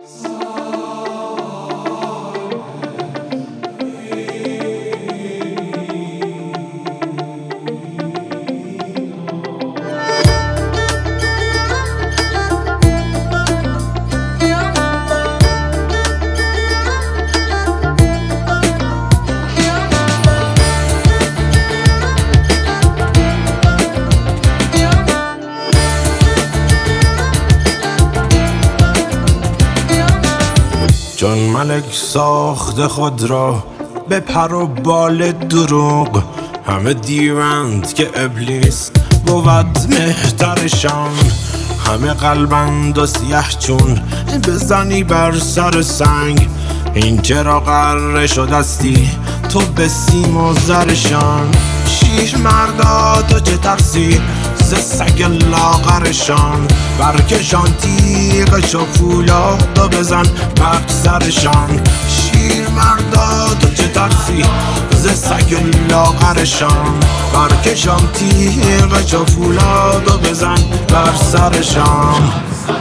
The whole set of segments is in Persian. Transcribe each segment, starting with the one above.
چون ملک ساخته خود را به پر و بال دروغ، همه دیوند که ابلیس بود مهترشان. همه قلبند و سیه چون بزنی بر سر سنگ، این چرا غره شدستی تو به سیم و زرشان. شیر مردا تو چه ترسی ز سگ لاغرشان، برکشان تیغ چو فولاد و بزن بر سرشان. شیر مردا تو چه ترسی ز سگ لاغرشان، برکشان تیغ چو فولاد و بزن بر سرشان.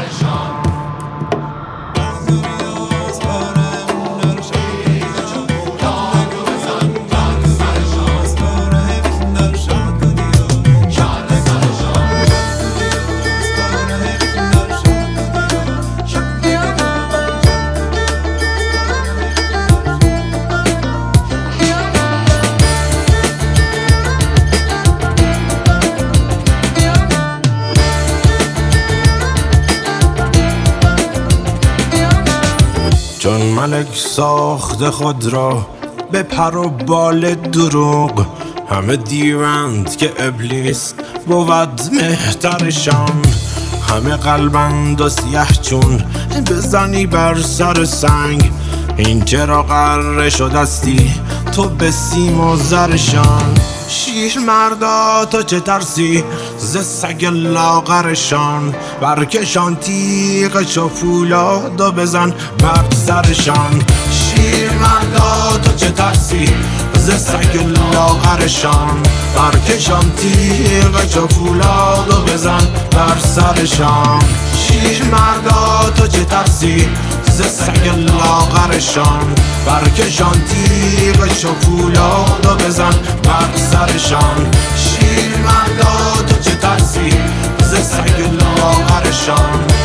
چون ملک ساخته خود را به پر و بال دروغ، همه دیوند که ابلیس بود مهترشان. همه قلبند و سیه چون بزنی بر سر سنگ، این چرا غره شدستی تو به سیم و زرشان. شیر مردا تو چه ترسی ز سگ لاغرشان، برکشان تیغ چو فولاد و بزن بر سرشان. شیر مردا تو چه ترسی ز سگ لاغرشان، برکشان تیغ چو فولاد و بزن بر سرشان. شیر مردا تو چه ترسی ز سگ لاغرشان، برکشان تیغ چو فولاد و بزن بر سرشان. شیر مردا تو چه ترسی ز سگ لاغرشان،